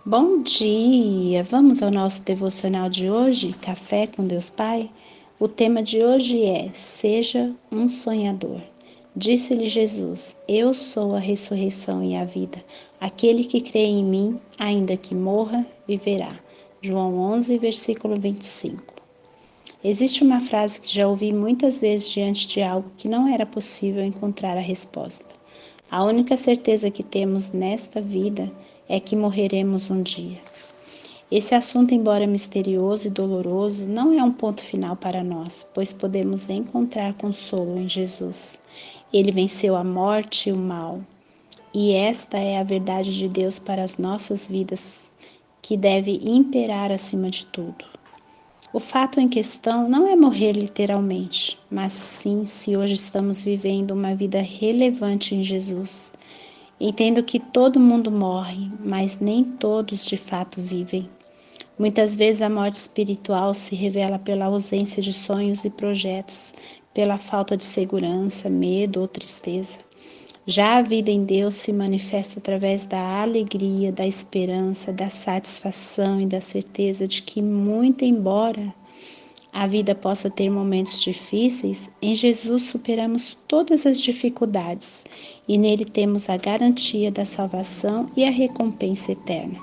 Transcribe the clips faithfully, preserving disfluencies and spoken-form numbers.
Bom dia! Vamos ao nosso devocional de hoje, Café com Deus Pai? O tema de hoje é: Seja um sonhador. Disse-lhe Jesus: Eu sou a ressurreição e a vida. Aquele que crê em mim, ainda que morra, viverá. João onze, versículo vinte e cinco. Existe uma frase que já ouvi muitas vezes diante de algo que não era possível encontrar a resposta. A única certeza que temos nesta vida é que morreremos um dia. Esse assunto, embora misterioso e doloroso, não é um ponto final para nós, pois podemos encontrar consolo em Jesus. Ele venceu a morte e o mal, e esta é a verdade de Deus para as nossas vidas, que deve imperar acima de tudo. O fato em questão não é morrer literalmente, mas sim se hoje estamos vivendo uma vida relevante em Jesus. Entendo que todo mundo morre, mas nem todos de fato vivem. Muitas vezes a morte espiritual se revela pela ausência de sonhos e projetos, pela falta de segurança, medo ou tristeza. Já a vida em Deus se manifesta através da alegria, da esperança, da satisfação e da certeza de que, muito embora a vida possa ter momentos difíceis, em Jesus superamos todas as dificuldades e nele temos a garantia da salvação e a recompensa eterna.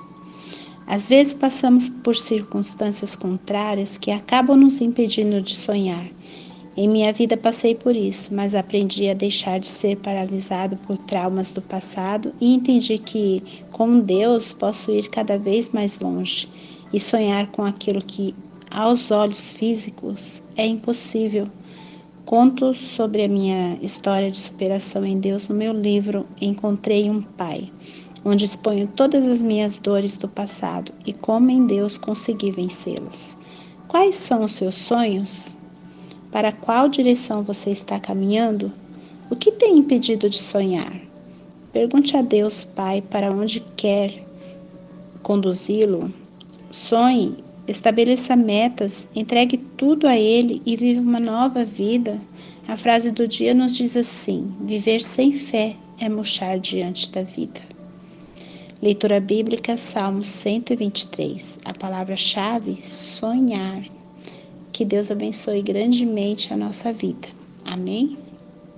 Às vezes passamos por circunstâncias contrárias que acabam nos impedindo de sonhar. Em minha vida passei por isso, mas aprendi a deixar de ser paralisado por traumas do passado e entendi que, com Deus, posso ir cada vez mais longe e sonhar com aquilo que, aos olhos físicos, é impossível. Conto sobre a minha história de superação em Deus no meu livro Encontrei um Pai, onde exponho todas as minhas dores do passado e como em Deus consegui vencê-las. Quais são os seus sonhos? Para qual direção você está caminhando? O que tem impedido de sonhar? Pergunte a Deus, Pai, para onde quer conduzi-lo. Sonhe, estabeleça metas, entregue tudo a Ele e viva uma nova vida. A frase do dia nos diz assim: viver sem fé é murchar diante da vida. Leitura bíblica, Salmos cento e vinte e três. A palavra-chave, sonhar. Que Deus abençoe grandemente a nossa vida. Amém?